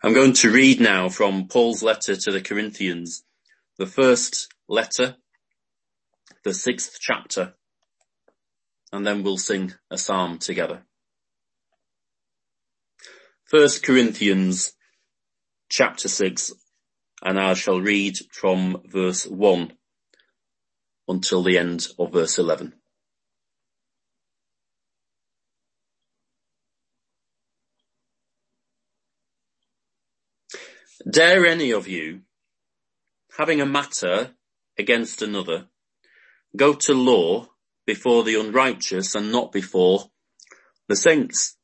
I'm going to read now from Paul's letter to the Corinthians, the first letter, the 6th chapter, and then we'll sing a psalm together. 1 Corinthians chapter 6, and I shall read from verse 1 until the end of verse 11. Dare any of you, having a matter against another, go to law before the unrighteous and not before the saints?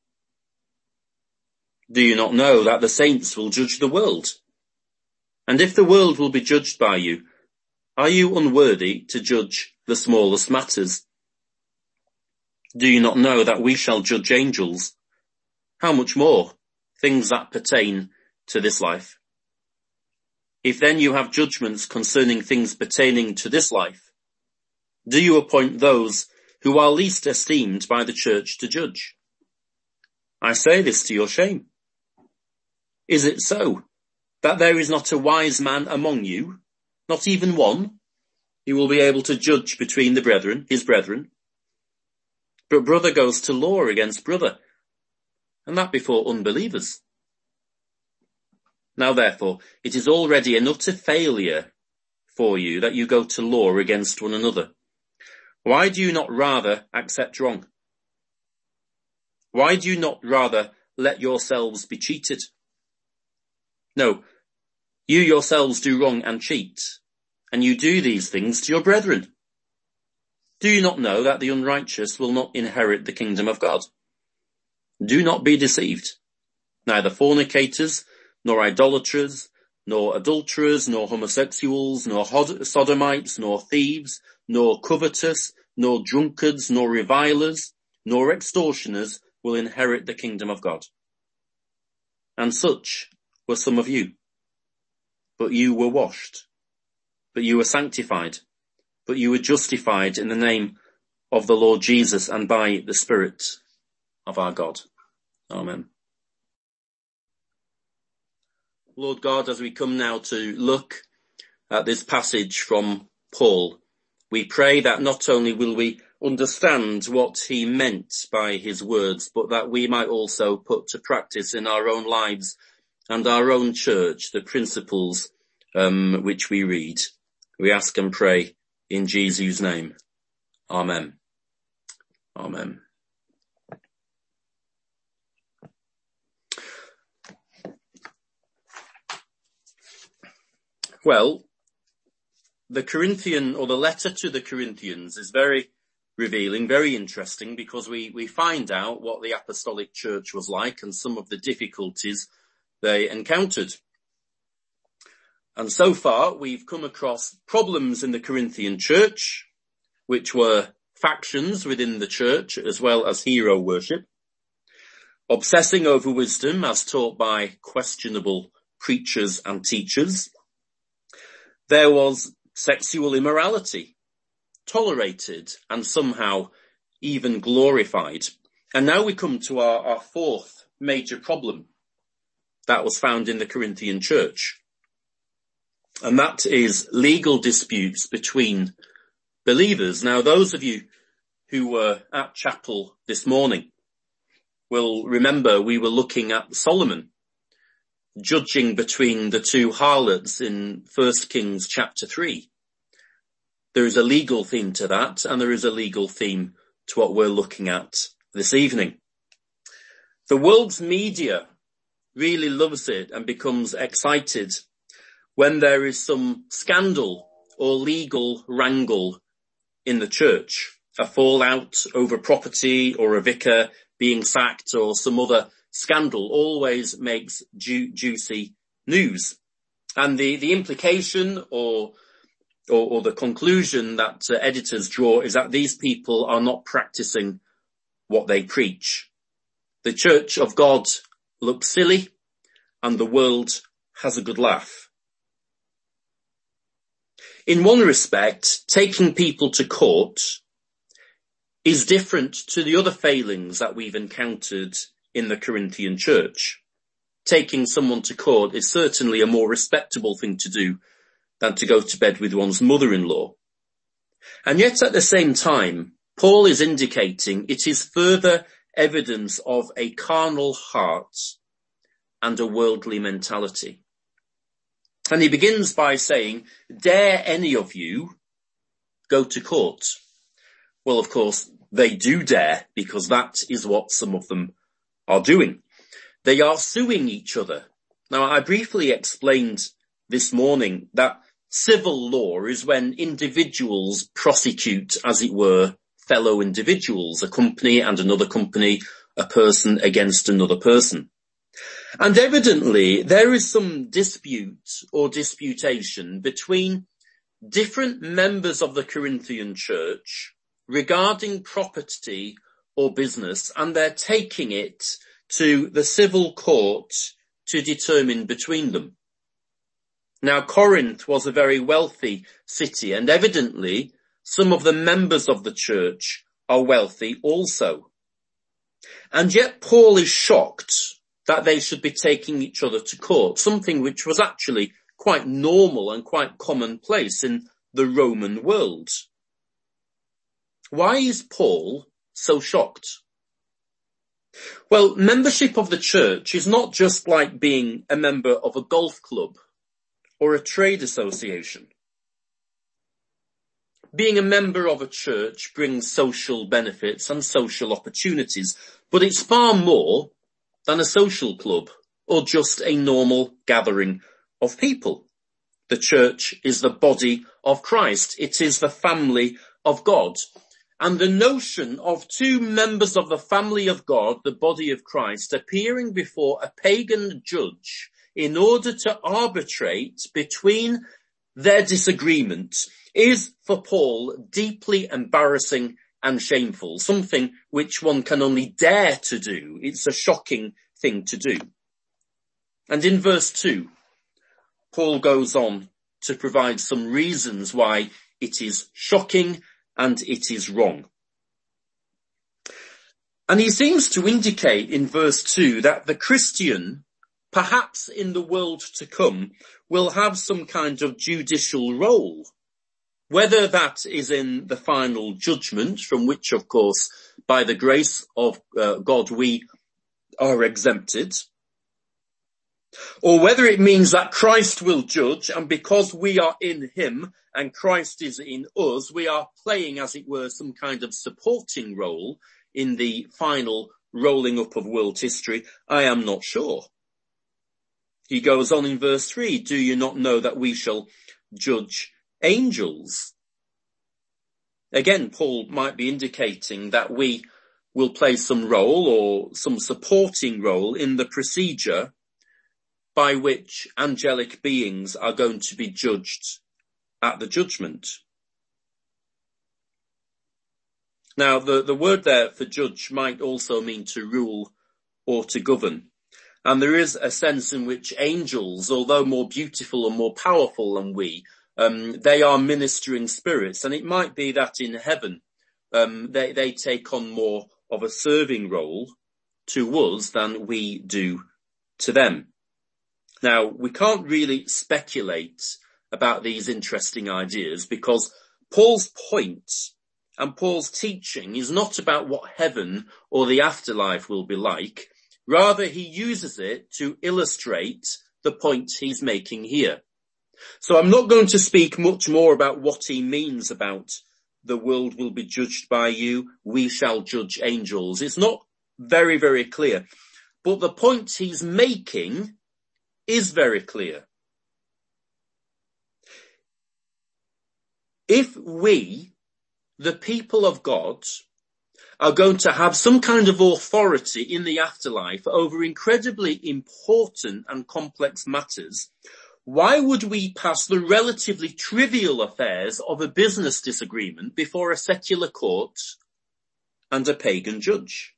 Do you not know that the saints will judge the world? And if the world will be judged by you, are you unworthy to judge the smallest matters? Do you not know that we shall judge angels? How much more things that pertain to this life? If then you have judgments concerning things pertaining to this life, do you appoint those who are least esteemed by the church to judge? I say this to your shame. Is it so that there is not a wise man among you, not even one, who will be able to judge between the brethren, his brethren? But brother goes to law against brother, and that before unbelievers. Now therefore, it is already an utter failure for you that you go to law against one another. Why do you not rather accept wrong? Why do you not rather let yourselves be cheated? No, you yourselves do wrong and cheat, and you do these things to your brethren. Do you not know that the unrighteous will not inherit the kingdom of God? Do not be deceived. Neither fornicators, nor idolaters, nor adulterers, nor homosexuals, nor sodomites, nor thieves, nor covetous, nor drunkards, nor revilers, nor extortioners will inherit the kingdom of God. And such were some of you. But you were washed, but you were sanctified, but you were justified in the name of the Lord Jesus and by the Spirit of our God. Amen. Lord God, as we come now to look at this passage from Paul, we pray that not only will we understand what he meant by his words, but that we might also put to practice in our own lives and our own church the principles which we read. We ask and pray in Jesus' name. Amen. Amen. Well, the Corinthian, or the letter to the Corinthians, is very revealing, very interesting, because we find out what the apostolic church was like and some of the difficulties they encountered. And so far, we've come across problems in the Corinthian church, which were factions within the church, as well as hero worship, obsessing over wisdom as taught by questionable preachers and teachers. There was sexual immorality, tolerated and somehow even glorified. And now we come to our fourth major problem that was found in the Corinthian church. And that is legal disputes between believers. Now, those of you who were at chapel this morning will remember we were looking at Solomon judging between the two harlots in 1 Kings chapter 3. There is a legal theme to that, and there is a legal theme to what we're looking at this evening. The world's media really loves it and becomes excited when there is some scandal or legal wrangle in the church, a fallout over property or a vicar being sacked or some other scandal always makes juicy news. And the implication or the conclusion that editors draw is that these people are not practicing what they preach. The Church of God looks silly and the world has a good laugh. In one respect, taking people to court is different to the other failings that we've encountered in the Corinthian church. taking someone to court is certainly a more respectable thing to do than to go to bed with one's mother-in-law. And yet at the same time, Paul is indicating it is further evidence of a carnal heart and a worldly mentality. And he begins by saying, dare any of you go to court? Well, of course, they do dare, because that is what some of them are doing. They are suing each other. Now, I briefly explained this morning that civil law is when individuals prosecute, as it were, fellow individuals, a company and another company, a person against another person. And evidently, there is some dispute or disputation between different members of the Corinthian church regarding property or business, and they're taking it to the civil court to determine between them. Now, Corinth was a very wealthy city, and evidently some of the members of the church are wealthy also. And yet Paul is shocked that they should be taking each other to court, something which was actually quite normal and quite commonplace in the Roman world. Why is Paul so shocked? Well, membership of the church is not just like being a member of a golf club or a trade association. Being a member of a church brings social benefits and social opportunities, but it's far more than a social club or just a normal gathering of people. The church is the body of Christ. It is the family of God. And the notion of two members of the family of God, the body of Christ, appearing before a pagan judge in order to arbitrate between their disagreement is for Paul deeply embarrassing and shameful, something which one can only dare to do. It's a shocking thing to do. And in verse 2, Paul goes on to provide some reasons why it is shocking and it is wrong. And he seems to indicate in verse 2 that the Christian, perhaps in the world to come, will have some kind of judicial role. Whether that is in the final judgment, from which, of course, by the grace of God, we are exempted, or whether it means that Christ will judge, and because we are in him and Christ is in us, we are playing, as it were, some kind of supporting role in the final rolling up of world history. I am not sure. He goes on in verse 3, do you not know that we shall judge angels? Again, Paul might be indicating that we will play some role or some supporting role in the procedure by which angelic beings are going to be judged at the judgment. Now, the word there for judge might also mean to rule or to govern. And there is a sense in which angels, although more beautiful and more powerful than we, they are ministering spirits. And it might be that in heaven, they take on more of a serving role to us than we do to them. Now, we can't really speculate about these interesting ideas because Paul's point and Paul's teaching is not about what heaven or the afterlife will be like. Rather, he uses it to illustrate the point he's making here. So I'm not going to speak much more about what he means about the world will be judged by you, we shall judge angels. It's not very, very clear. But the point he's making is very clear. If we, the people of God, are going to have some kind of authority in the afterlife over incredibly important and complex matters, why would we pass the relatively trivial affairs of a business disagreement before a secular court and a pagan judge?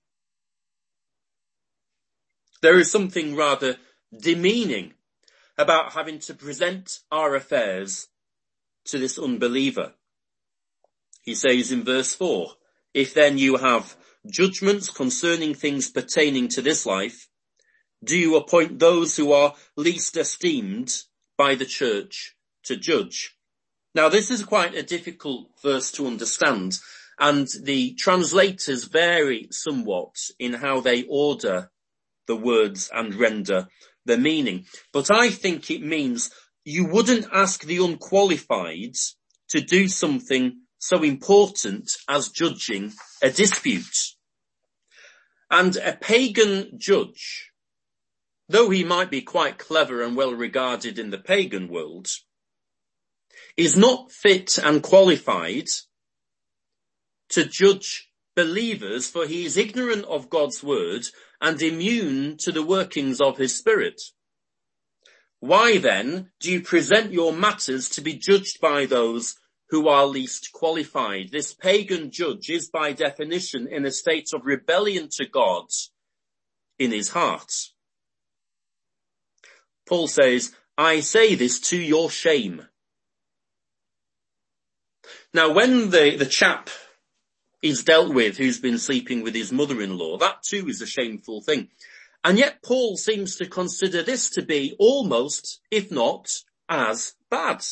There is something rather demeaning about having to present our affairs to this unbeliever. He says in verse 4, if then you have judgments concerning things pertaining to this life, do you appoint those who are least esteemed by the church to judge? Now, this is quite a difficult verse to understand, and the translators vary somewhat in how they order the words and render the meaning. But I think it means you wouldn't ask the unqualified to do something so important as judging a dispute. And a pagan judge, though he might be quite clever and well regarded in the pagan world, is not fit and qualified to judge believers, for he is ignorant of God's word and immune to the workings of his Spirit. Why then do you present your matters to be judged by those who are least qualified? This pagan judge is by definition in a state of rebellion to God in his heart. Paul says, I say this to your shame. Now, when the chap is dealt with who's been sleeping with his mother-in-law, that too is a shameful thing. And yet Paul seems to consider this to be almost, if not, as bad.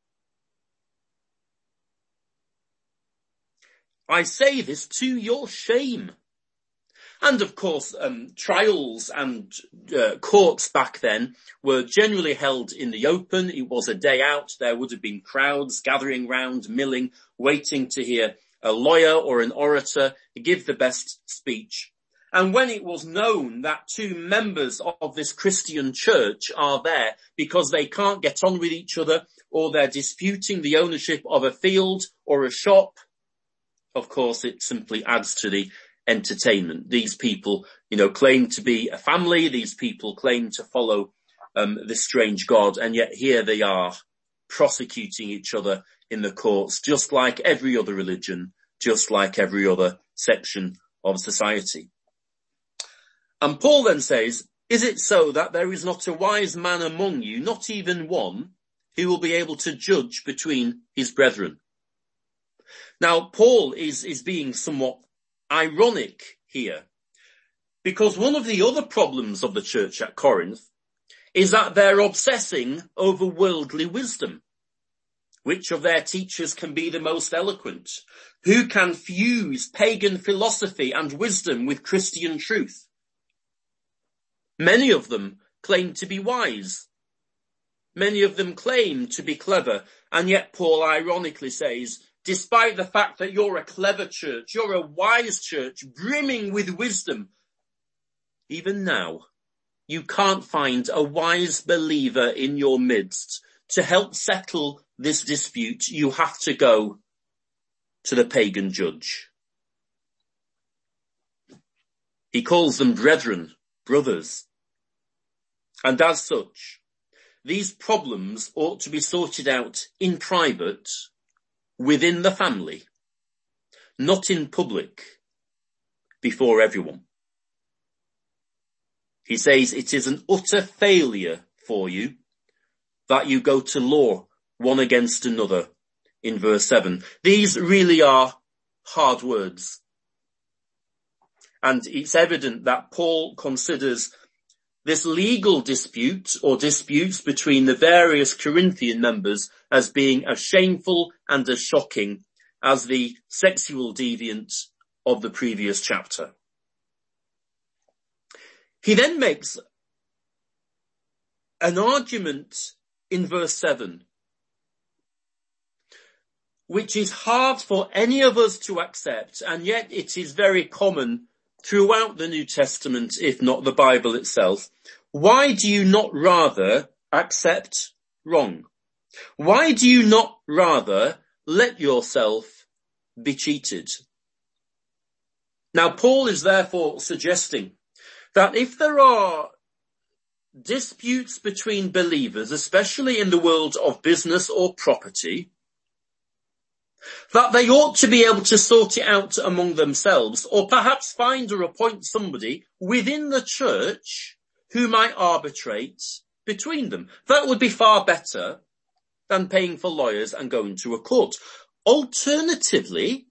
I say this to your shame. And of course, trials and courts back then were generally held in the open. It was a day out. There would have been crowds gathering round, milling, waiting to hear a lawyer or an orator give the best speech. And when it was known that two members of this Christian church are there because they can't get on with each other, or they're disputing the ownership of a field or a shop, of course, it simply adds to the entertainment. These people, claim to be a family. These people claim to follow this strange God, and yet here they are prosecuting each other in the courts, just like every other religion, just like every other section of society. And Paul then says, is it so that there is not a wise man among you, not even one, who will be able to judge between his brethren? Now, Paul is being somewhat ironic here, because one of the other problems of the church at Corinth is that they're obsessing over worldly wisdom. Which of their teachers can be the most eloquent? Who can fuse pagan philosophy and wisdom with Christian truth? Many of them claim to be wise. Many of them claim to be clever. And yet Paul ironically says, despite the fact that you're a clever church, you're a wise church, brimming with wisdom, even now, you can't find a wise believer in your midst to help settle this dispute. You have to go to the pagan judge. He calls them brethren, brothers. And as such, these problems ought to be sorted out in private, within the family, not in public, before everyone. He says it is an utter failure for you that you go to law one against another in verse 7. These really are hard words. And it's evident that Paul considers this legal dispute or disputes between the various Corinthian members as being as shameful and as shocking as the sexual deviant of the previous chapter. He then makes an argument in verse 7, which is hard for any of us to accept, and yet it is very common throughout the New Testament, if not the Bible itself. Why do you not rather accept wrong? Why do you not rather let yourself be cheated? Now, Paul is therefore suggesting that if there are disputes between believers, especially in the world of business or property, that they ought to be able to sort it out among themselves, or perhaps find or appoint somebody within the church who might arbitrate between them. That would be far better than paying for lawyers and going to a court. Alternatively,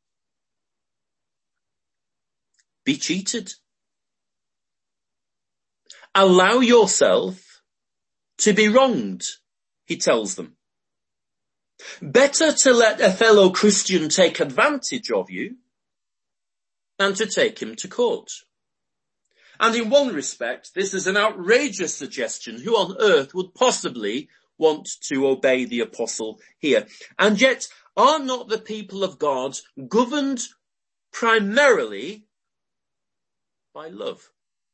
be cheated. Allow yourself to be wronged, he tells them. Better to let a fellow Christian take advantage of you than to take him to court. And in one respect, this is an outrageous suggestion. Who on earth would possibly want to obey the apostle here? And yet, are not the people of God governed primarily by love?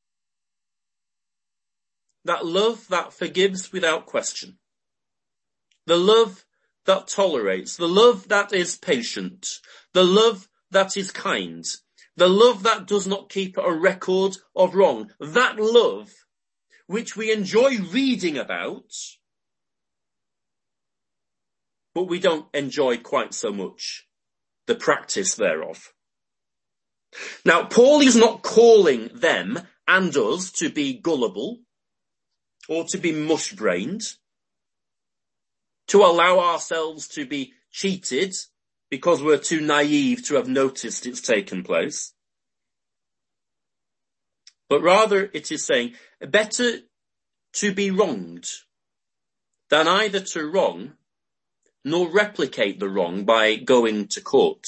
That love that forgives without question. The love that tolerates. The love that is patient. The love that is kind. The love that does not keep a record of wrong. That love which we enjoy reading about, but we don't enjoy quite so much the practice thereof. Now, Paul is not calling them and us to be gullible or to be mush-brained, to allow ourselves to be cheated because we're too naive to have noticed it's taken place. But rather it is saying, better to be wronged than either to wrong nor replicate the wrong by going to court.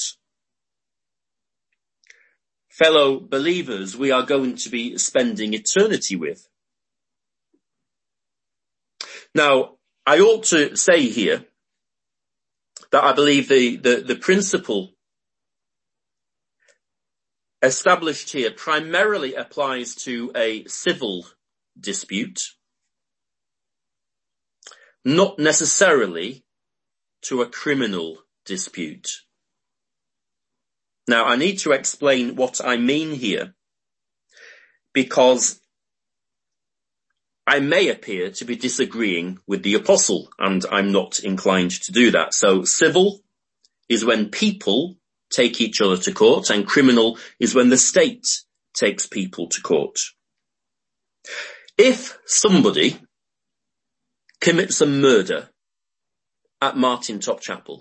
Fellow believers we are going to be spending eternity with. Now, I ought to say here that I believe the principle established here primarily applies to a civil dispute, not necessarily to a criminal dispute. Now, I need to explain what I mean here, because I may appear to be disagreeing with the apostle, and I'm not inclined to do that. So civil is when people take each other to court, and criminal is when the state takes people to court. If somebody commits a murder at Martin Top Chapel,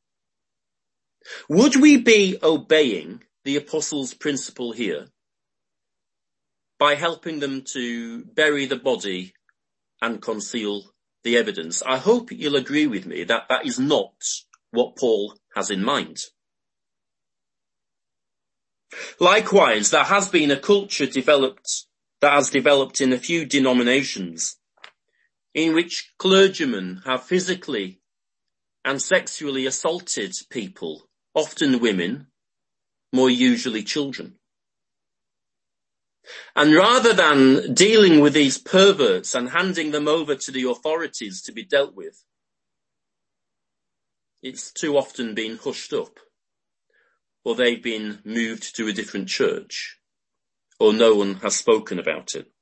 would we be obeying the apostle's principle here by helping them to bury the body and conceal the evidence? I hope you'll agree with me that that is not what Paul has in mind. Likewise, there has been a culture that has developed in a few denominations in which clergymen have physically and sexually assaulted people, often women, more usually children. And rather than dealing with these perverts and handing them over to the authorities to be dealt with, it's too often been hushed up, or they've been moved to a different church, or no one has spoken about it.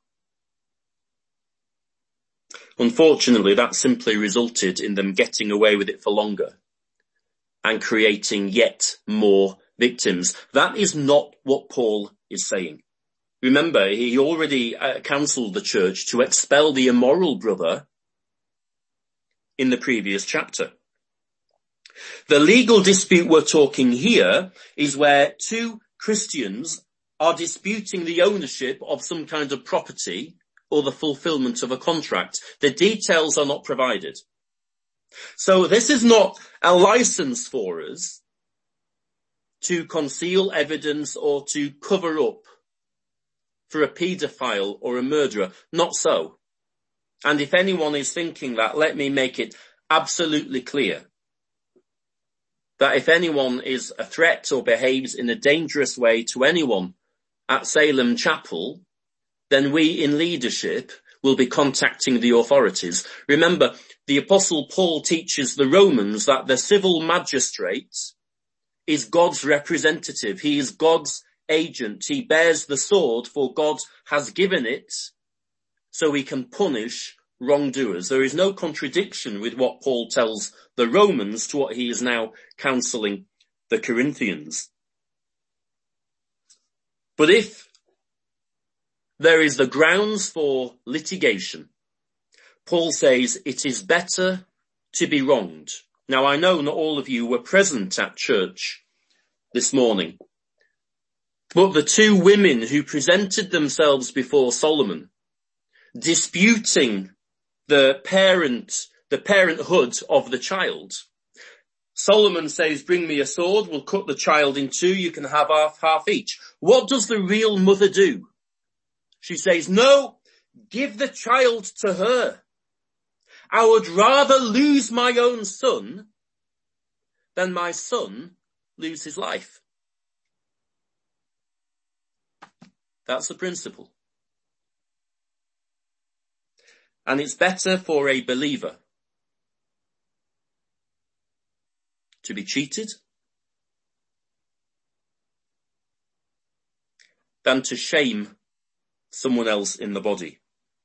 Unfortunately, that simply resulted in them getting away with it for longer and creating yet more victims. That is not what Paul is saying. Remember, he already counselled the church to expel the immoral brother in the previous chapter. The legal dispute we're talking here is where two Christians are disputing the ownership of some kind of property or the fulfillment of a contract. The details are not provided. So this is not a license for us to conceal evidence or to cover up for a paedophile or a murderer. Not so. And if anyone is thinking that, let me make it absolutely clear that if anyone is a threat or behaves in a dangerous way to anyone at Salem Chapel, then we in leadership will be contacting the authorities. Remember, the Apostle Paul teaches the Romans that the civil magistrate is God's representative. He is God's agent. He bears the sword, for God has given it so he can punish wrongdoers. There is no contradiction with what Paul tells the Romans to what he is now counselling the Corinthians. But if there is the grounds for litigation, Paul says it is better to be wronged. Now, I know not all of you were present at church this morning, but the two women who presented themselves before Solomon disputing the parenthood of the child. Solomon says, bring me a sword, we'll cut the child in two, you can have half each. What does the real mother do? She says, no, give the child to her. I would rather lose my own son than my son lose his life. That's the principle. And it's better for a believer to be cheated than to shame someone else in the body.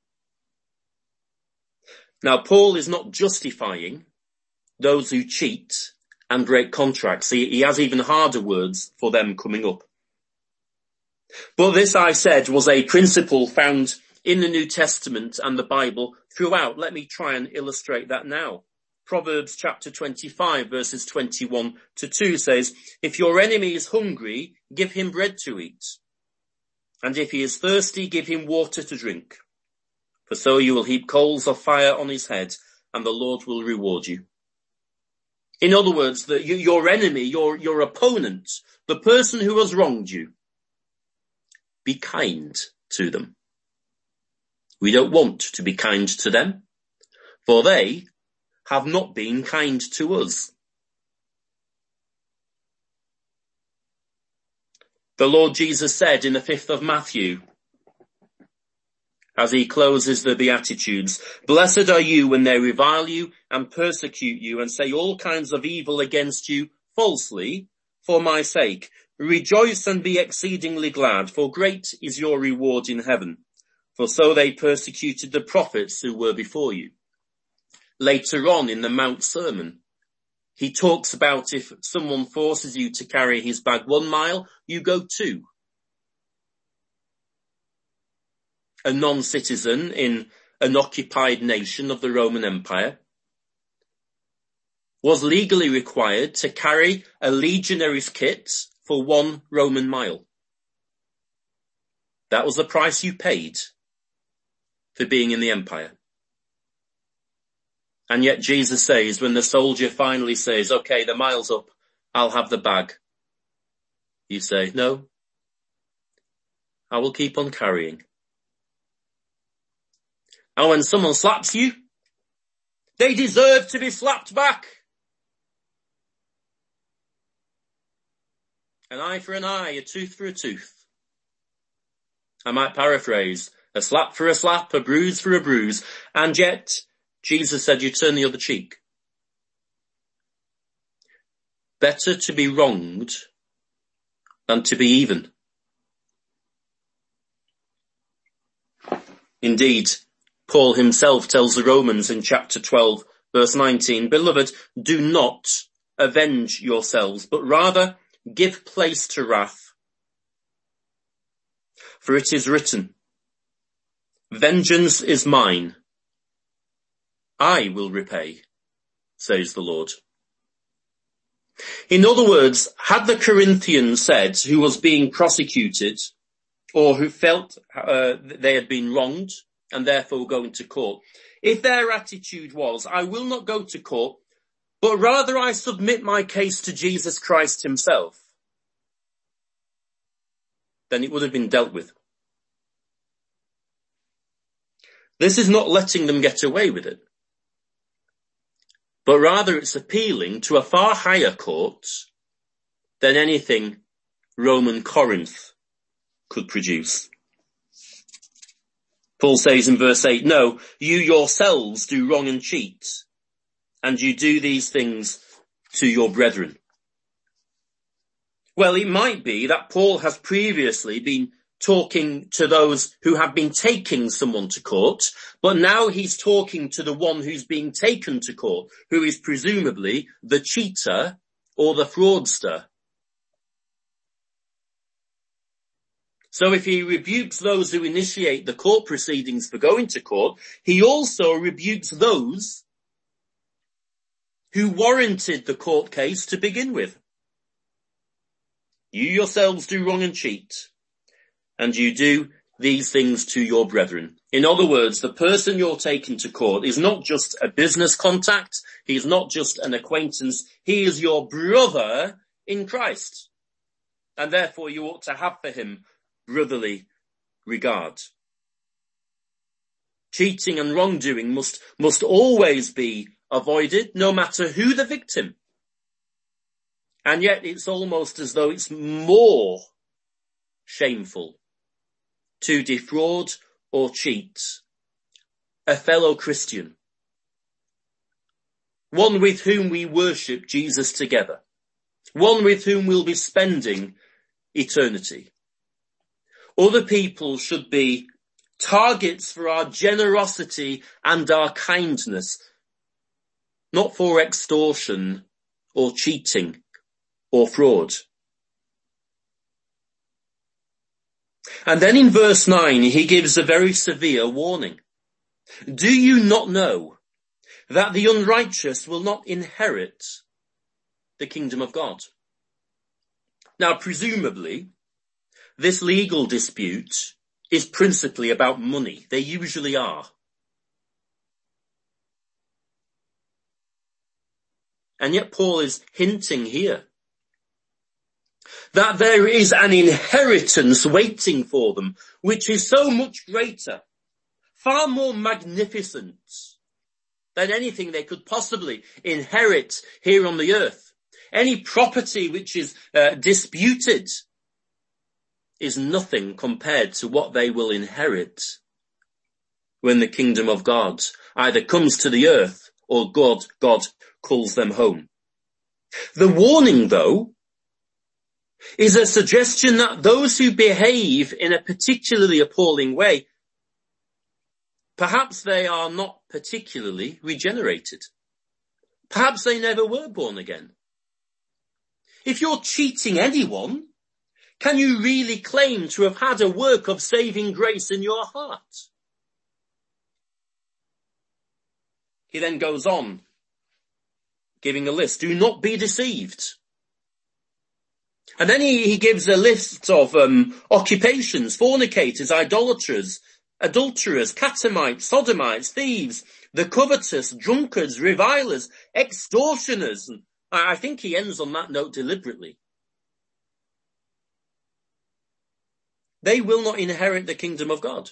Now, Paul is not justifying those who cheat and break contracts. He has even harder words for them coming up. But this, I said, was a principle found in the New Testament and the Bible throughout. Let me try and illustrate that now. Proverbs chapter 25 verses 21 to 2 says, if your enemy is hungry, give him bread to eat. And if he is thirsty, give him water to drink. For so you will heap coals of fire on his head, and the Lord will reward you. In other words, your enemy, your opponent, the person who has wronged you, be kind to them. We don't want to be kind to them, for they have not been kind to us. The Lord Jesus said in the 5th of Matthew, as he closes the Beatitudes, blessed are you when they revile you and persecute you and say all kinds of evil against you falsely for my sake. Rejoice and be exceedingly glad, for great is your reward in heaven. For so they persecuted the prophets who were before you. Later on in the Mount Sermon, he talks about if someone forces you to carry his bag 1 mile, you go 2. A non-citizen in an occupied nation of the Roman Empire was legally required to carry a legionary's kit for 1 Roman mile. That was the price you paid for being in the empire. And yet Jesus says, when the soldier finally says, okay, the mile's up, I'll have the bag. You say, no, I will keep on carrying. And when someone slaps you, they deserve to be slapped back. An eye for an eye, a tooth for a tooth. I might paraphrase, a slap for a slap, a bruise for a bruise, and yet Jesus said you turn the other cheek. Better to be wronged than to be even. Indeed, Paul himself tells the Romans in chapter 12, verse 19, beloved, do not avenge yourselves, but rather give place to wrath. For it is written, vengeance is mine. I will repay, says the Lord. In other words, had the Corinthians said, who was being prosecuted, or who felt they had been wronged, and therefore going to court, if their attitude was, I will not go to court, but rather I submit my case to Jesus Christ himself, then it would have been dealt with. This is not letting them get away with it, but rather it's appealing to a far higher court than anything Roman Corinth could produce. Paul says in verse 8, no, you yourselves do wrong and cheat, and you do these things to your brethren. Well, it might be that Paul has previously been talking to those who have been taking someone to court, but now he's talking to the one who's being taken to court, who is presumably the cheater or the fraudster. So if he rebukes those who initiate the court proceedings for going to court, he also rebukes those who warranted the court case to begin with. You yourselves do wrong and cheat, and you do these things to your brethren. In other words, the person you're taking to court is not just a business contact. He is not just an acquaintance. He is your brother in Christ. And therefore you ought to have for him brotherly regard. Cheating and wrongdoing must always be avoided, no matter who the victim. And yet it's almost as though it's more shameful to defraud or cheat a fellow Christian, one with whom we worship Jesus together, one with whom we'll be spending eternity. Other people should be targets for our generosity and our kindness, not for extortion or cheating or fraud. And then in verse 9, he gives a very severe warning. Do you not know that the unrighteous will not inherit the kingdom of God? Now, presumably, this legal dispute is principally about money. They usually are. And yet Paul is hinting here that there is an inheritance waiting for them, which is so much greater, far more magnificent than anything they could possibly inherit here on the earth. Any property which is disputed is nothing compared to what they will inherit when the kingdom of God either comes to the earth or God calls them home. The warning, though, is a suggestion that those who behave in a particularly appalling way, perhaps they are not particularly regenerated. Perhaps they never were born again. If you're cheating anyone, can you really claim to have had a work of saving grace in your heart? He then goes on, giving a list. Do not be deceived. And then he gives a list of occupations: fornicators, idolaters, adulterers, catamites, sodomites, thieves, the covetous, drunkards, revilers, extortioners. And I think he ends on that note deliberately. They will not inherit the kingdom of God.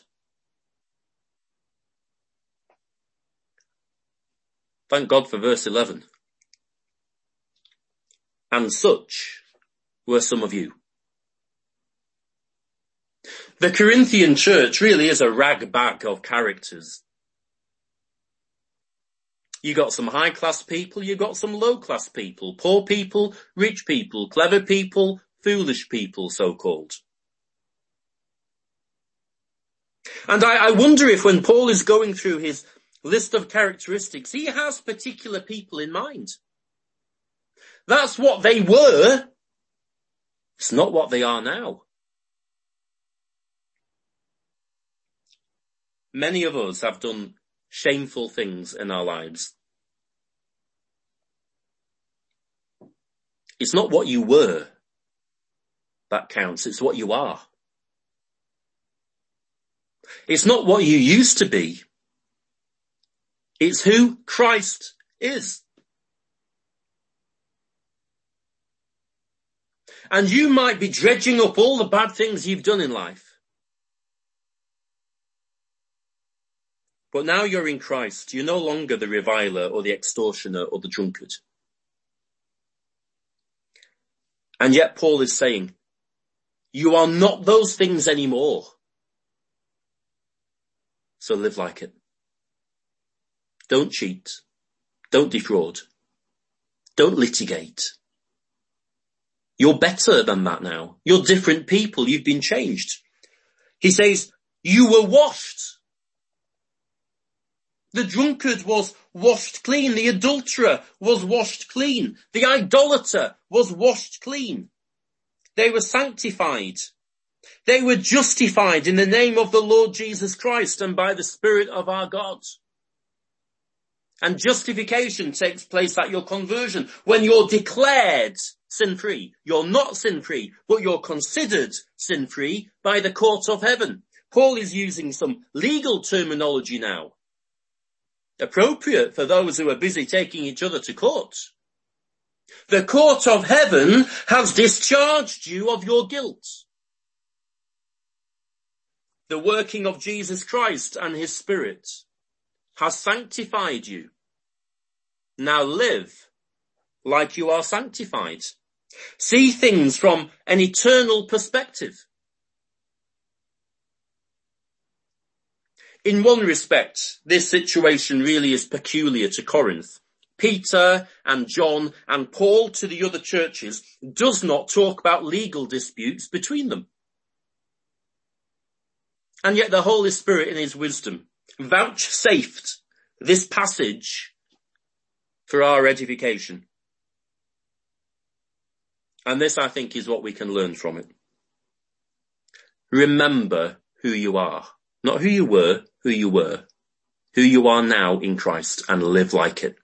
Thank God for verse 11. And such were some of you. The Corinthian church really is a rag bag of characters. You got some high class people, you got some low class people, poor people, rich people, clever people, foolish people, so called. And I wonder if when Paul is going through his list of characteristics, he has particular people in mind. That's what they were. It's not what they are now. Many of us have done shameful things in our lives. It's not what you were that counts, it's what you are. It's not what you used to be. It's who Christ is. And you might be dredging up all the bad things you've done in life. But now you're in Christ. You're no longer the reviler or the extortioner or the drunkard. And yet Paul is saying, you are not those things anymore. So live like it. Don't cheat. Don't defraud. Don't litigate. You're better than that now. You're different people. You've been changed. He says, you were washed. The drunkard was washed clean. The adulterer was washed clean. The idolater was washed clean. They were sanctified. They were justified in the name of the Lord Jesus Christ and by the Spirit of our God. And justification takes place at your conversion when you're declared sin-free. You're not sin-free, but you're considered sin-free by the court of heaven. Paul is using some legal terminology now, appropriate for those who are busy taking each other to court. The court of heaven has discharged you of your guilt. The working of Jesus Christ and his Spirit has sanctified you. Now live like you are sanctified. See things from an eternal perspective. In one respect, this situation really is peculiar to Corinth. Peter and John and Paul to the other churches does not talk about legal disputes between them. And yet the Holy Spirit in his wisdom vouchsafed this passage for our edification. And this, I think, is what we can learn from it. Remember who you are. Not who you were, who you are now in Christ, and live like it.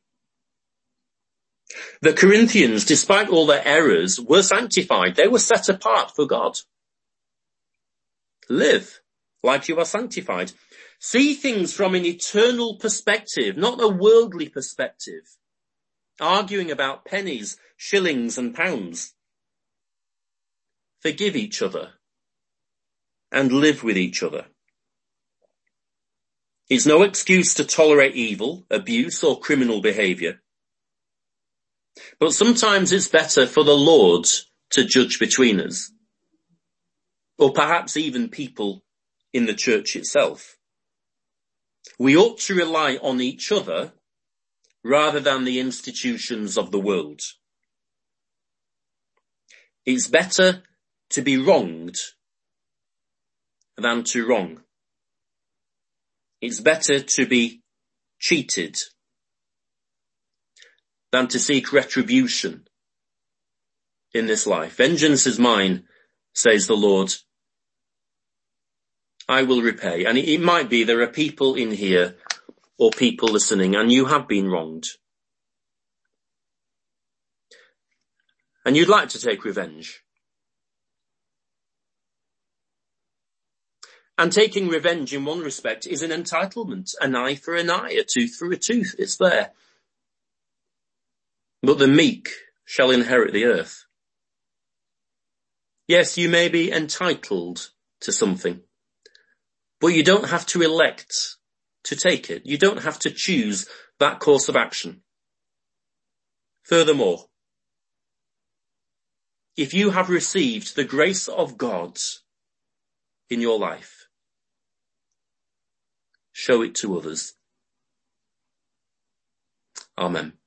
The Corinthians, despite all their errors, were sanctified. They were set apart for God. Live like you are sanctified. See things from an eternal perspective, not a worldly perspective, arguing about pennies, shillings and pounds. Forgive each other and live with each other. It's no excuse to tolerate evil, abuse or criminal behaviour. But sometimes it's better for the Lord to judge between us, or perhaps even people in the church itself. We ought to rely on each other rather than the institutions of the world. It's better to be wronged than to wrong. It's better to be cheated than to seek retribution in this life. Vengeance is mine, says the Lord. I will repay. And it might be there are people in here or people listening and you have been wronged. And you'd like to take revenge. And taking revenge in one respect is an entitlement. An eye for an eye, a tooth for a tooth. It's there. But the meek shall inherit the earth. Yes, you may be entitled to something, but you don't have to elect to take it. You don't have to choose that course of action. Furthermore, if you have received the grace of God in your life, show it to others. Amen.